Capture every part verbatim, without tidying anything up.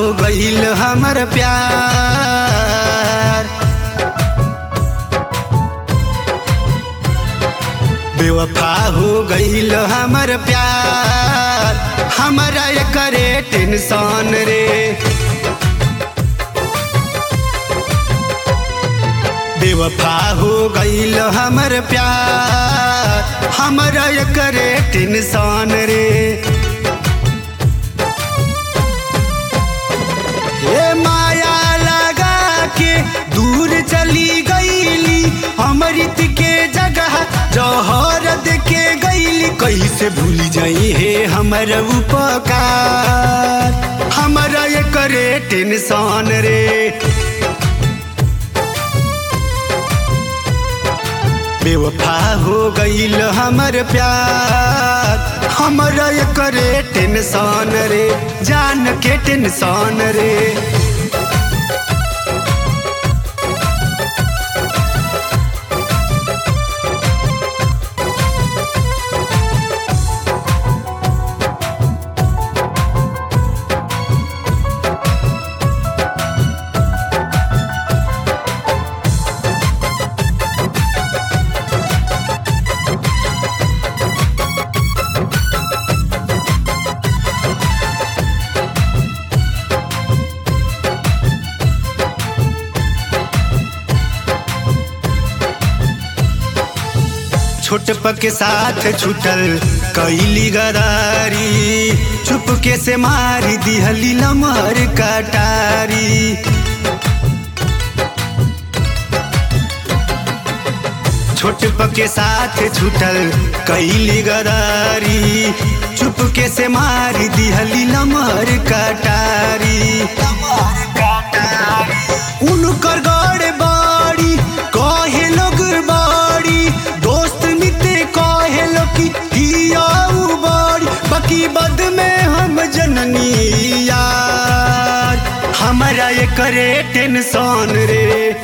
गईल हमर प्यार। बेवफा हो गईल हमर प्यार, हमरा करे टेंशन रे। बेवफा हो गईल हमर प्यार, हमरा करे टेंशन रे। ए माया लगा के दूर चली गईली, अमृत के जगह जौहर के गईली। कैसे भूल जाई है हमर उपकार, हमरा करे टेंशन रे। बेवफा हो गईल हमर प्यार, हमरा करे टेंशन रे, जान के टेंशन रे। छोटप के साथ छुटल कैली गदारी, चुपके से मारी दिहली लमहर कटारी। छोटप के साथ छुटल कैली गदारी, चुपके से मारी दिहली लमहर कटारी। उनकर गड़ बाड़ी कहे लोग बाड़ी, दोस्त मित्र कहे लो कि बाड़ी, बाकी बद में हम जननी यार, हमरा ये करे टेंशन रे।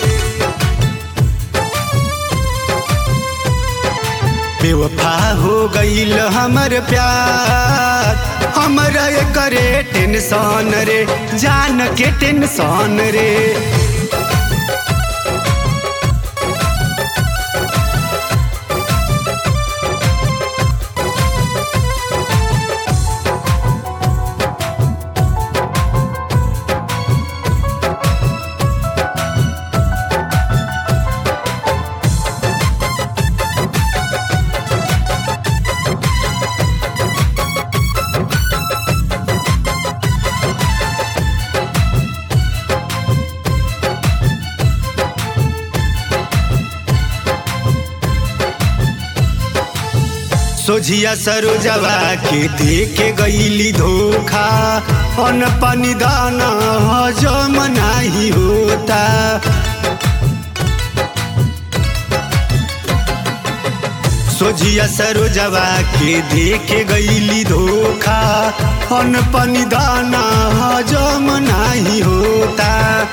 बेवफा हो गईल हमर प्यार, हमरा ये करे टेंशन रे, जान के टेंशन रे। सोझिया सरोजवा के देके गईली धोखा, अन पानी दाना हजम नाही होता। सोझिया सरोजवा के देके गईली धोखा, अन पानी दाना हजम नाही होता।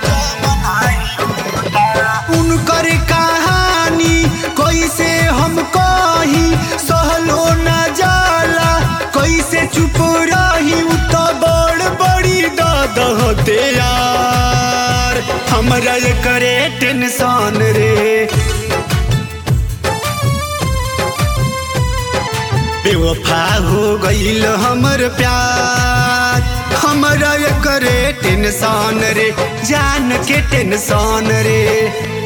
उनकर कहानी कैसे हम कही, सहलो न जाला कैसे चुप रही। उ तो बड़ बड़ी दाद होते यार, हमरा ये करे टेंशन रे। बेवफा हो गईल हमर प्यार, हमरा ये करे टेंशन रे, जान के टेंशन रे।